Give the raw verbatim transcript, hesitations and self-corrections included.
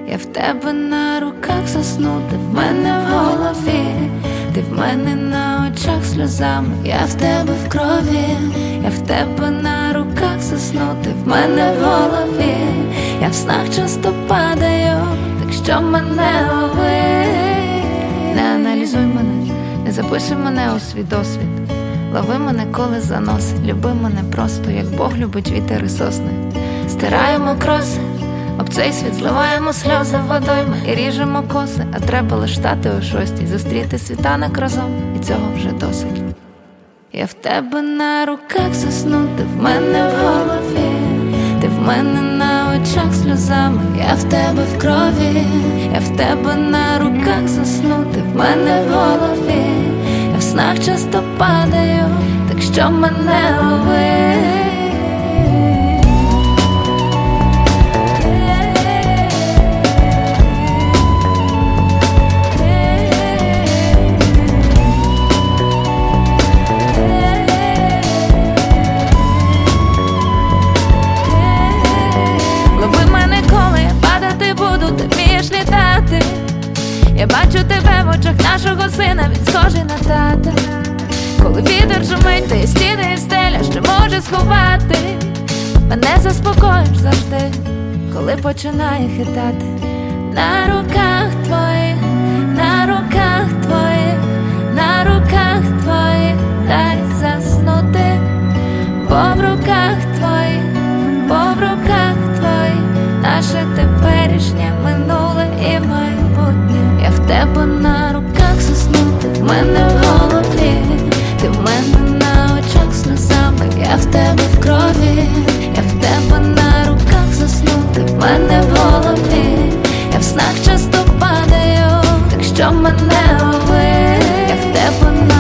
Я в тебе на руках засну, ти в мене в голові, ти в мене на очах сльозами, я в тебе в крові, я в тебе на руках засну, ти в мене в голові, я в снах часто падаю, так що мене лови. Не аналізуй мене, не записуй мене у свій досвід, лови мене, коли заносить, люби мене просто, як Бог любить вітер і сосни. Стираємо кроси об цей світ, зливаємо сльози водойми і ріжемо коси, а треба лиш стати о шостій, зустріти світанок разом, і цього вже досить. Я в тебе на руках засну, ти в мене в голові, ти в мене на очах сльозами, я в тебе в крові, я в тебе на руках засну, ти в мене в голові, я в снах часто падаю, так що мене лови. Я бачу тебе в очах нашого сина, він схожий на тата. Коли вітер шумить, ти стіни і стеля, що може сховати. Мене заспокоїш завжди, коли починає хитати. На руках твоїх, на руках твоїх, на руках твоїх дай заснути. Бо в руках твоїх, бо в руках твоїх наше теперішнє, минуле і майбутнє. Я в тебе на руках засну, ти в мене в голові, ти в мене на очах сльозами, я в тебе в крові, я в тебе на руках засну, ти в мене в голові, я в снах часто падаю, так що мене лови. Я в тебе на